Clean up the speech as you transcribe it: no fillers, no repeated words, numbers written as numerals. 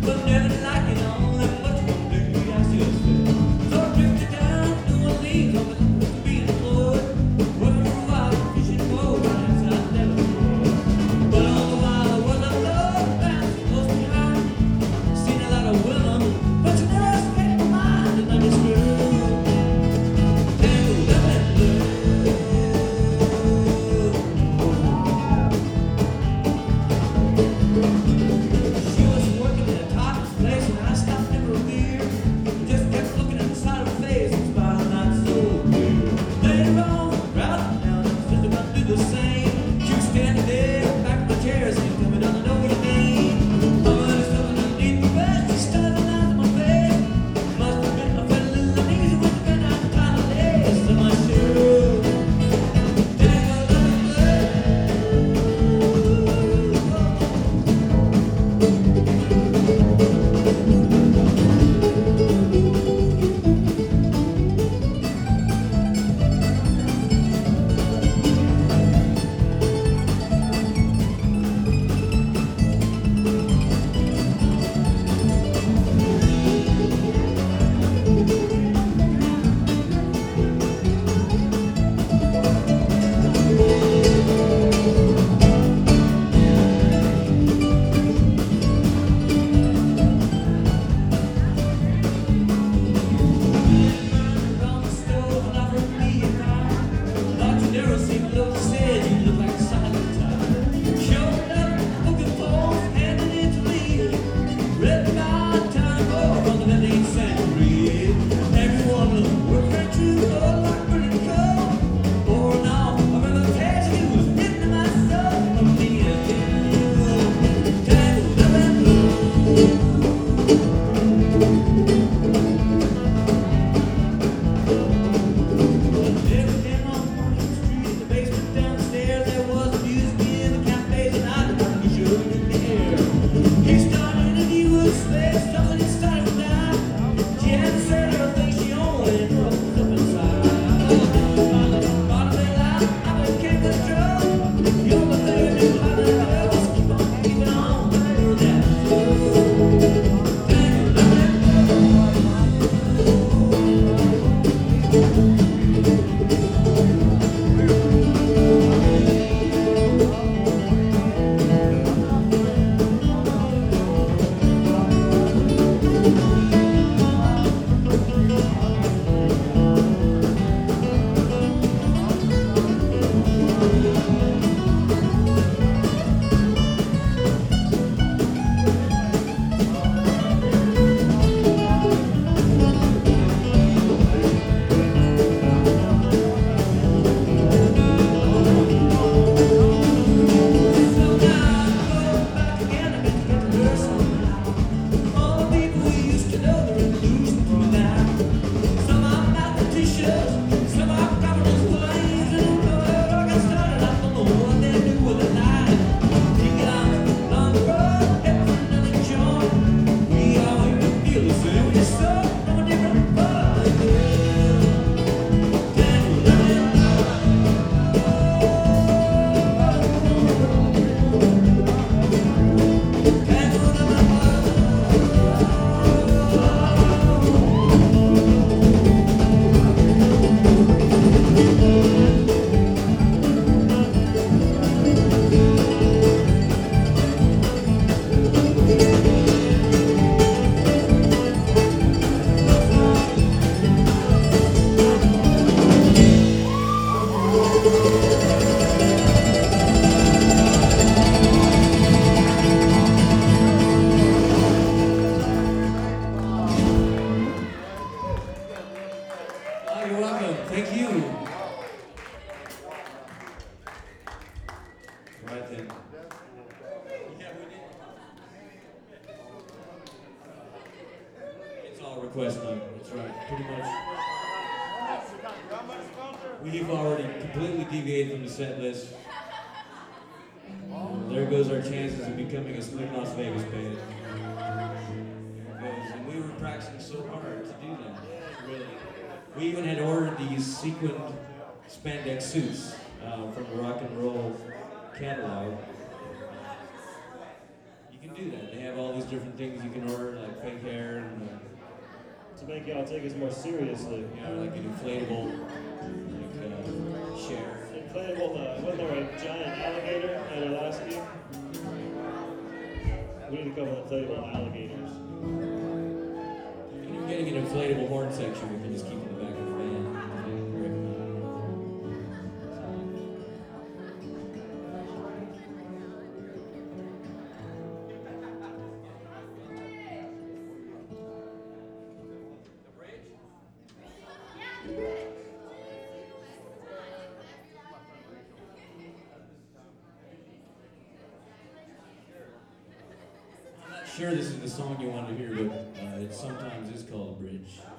request night. That's right. Pretty much. We've already completely deviated from the set list. There goes our chances of becoming a Slick Las Vegas band. And we were practicing so hard to do that. Really. We even had ordered these sequined spandex suits from the rock and roll catalog. You can do that. They have all these different things you can order, like fake hair and To make y'all take us more seriously. you know, like an inflatable, like Cher. Inflatable, wasn't there a giant alligator at our last gig? We need a couple of inflatable alligators. And you're getting an inflatable horn section, we can just keep in the back of the van. Sure, this is the song you want to hear, but it sometimes is called a bridge.